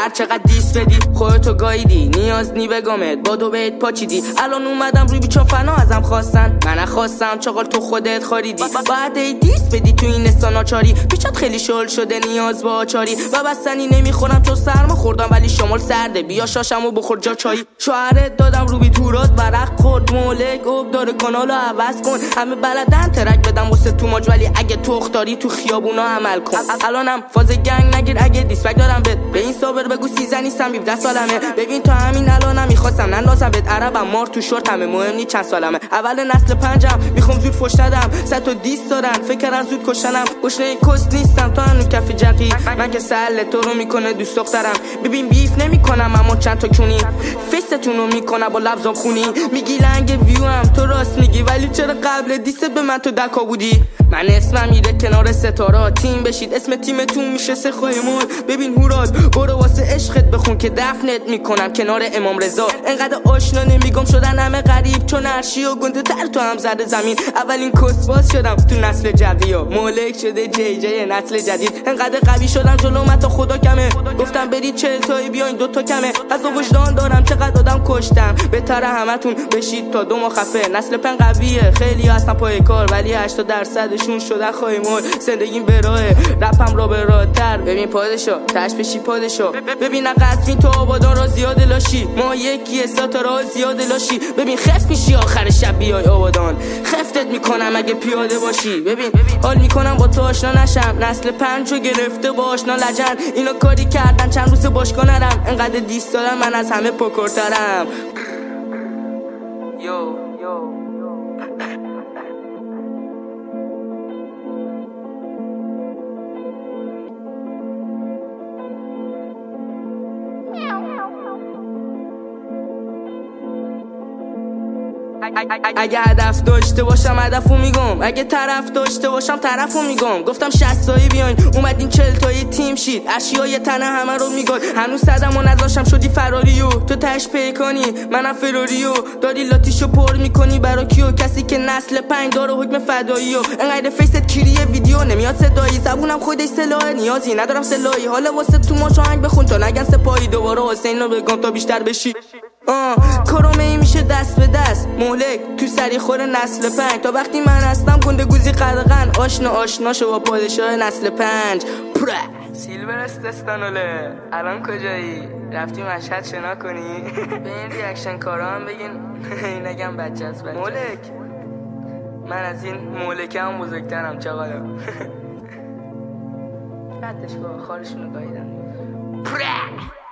هر چقدر دیس بدی خودتو گاییدی، نیاز نی به گامت با دو بیت پاچیدی. الان اومدم روی بیچون فنا ازم خواستن، من نخواستم چاقال تو خودت خاریدی. بعد ای دیس بدی تو این استاناچاری، پیچات خیلی شل شده نیاز با آچاری. و بستنی نمیخورم چون سرما خوردم ولی شمال سرده، بیا شاشمو بخور جا چایی. شوهرت دادم رو بی تورات ورق خورد، مولک اوب داره کانالو عوض کن. همه بلدن ترک بدم واسه تو ماج، ولی اگه تخ داری تو خیابونا عمل کن. الانم فاز گنگ نگیر اگه دیسپک دارم به این صابر بگو سیزن نیستم 17 سالمه. ببین تا همین الانم میخواستم نندازم بهت عربم مار تو شورت، همه مهم نی چند سالمه. اول نسل پنجم میخوام زود فوش ندم، صد تا دیس دارن فکر کردن زود کشتنم. گشنه کست نیستم تا هنو کف جقی، من که سهل تو رو میکنه دوست دخترم. ببین بیف نمیکنم اما چند تا کونی فیستون رو میکنم با لفظام خونی. میگی لنگ ویو هم تو راست میگی، ولی چرا قبل دیست به من تو دکا بودی؟ من اسمم میره کنار ستاره، تیم بشید اسم تیمتون میشه سه خایمون. ببین هوراد برو واسه عشقت بخون که دفنت میکنم کنار امام رضا. انقدر آشنا نمیگم شدن همه غریب، چون عرشی و گنده تر تو هم زده زمین. اولین کسباز شدم تو نسل جدیا، مولک شده جی جی نسل جدید. انقدر قوی شدم جلو من تا خدا کمه، گفتم برید 40 تایی بیاین 2 تا کمه. از وجدان دارم چقدر آدم کشتم، بهتره همتون بشید تا 2 ماه خفه. نسل پن قویه خیلی هستن پای کار، ولی 80% شدن خواهیمون. زندگیم به راه رپم را به راه تر. ببین پادشا تش بشی پادشا، ببین قصفین تو آبادان را زیاد لاشی، ما یکی ساتا را زیاد لاشی. ببین خف میشی آخر شب بیای آبادان، خفتت میکنم اگه پیاده باشی. ببین حال میکنم با تو آشنا نشم، نسل 5 گرفته با آشنا لجن. اینا کاری کردن چند روز باشگاه نرم، انقدر دیست دارم من از همه پکرترم. یو اگه هدف داشته باشم هدفو میگم، اگه طرف داشته باشم طرفو میگم. گفتم 60 تایی بیاین اومدین 40 تایی تیم شید، اشیای تنه همه رو میگن. هنوز صدمو نذاشم شدی فراریو، تو تش پیکانی منم فراریو. داری لاتیشو پر میکنی برا کیو؟ کسی که نسل 5 داره حکم فداییو. انقدر فیست کریه ویدیو نمیاد صدایی، زبونم خودش سلاحه نیازی ندارم سلاحی. حالا واسه تو ماچ آهنگ بخون تا نگن سپاهی، دوباره حسین رو بگم تا بیشتر بشی. کرومه ای میشه دست به دست، مهلک تو سری خور نسل 5. تا وقتی من هستم گنده گوزی قدغن، آشنا شو با پادشاه نسل 5. سیلور استستانوله الان کجایی؟ رفتی مشهد شنا کنی؟ به این ریاکشن کارا هم بگین نگم بچه هست بچه. مولک من از این مولکه هم بزرگترم چقالم. ردش با خارشونو گاییدم.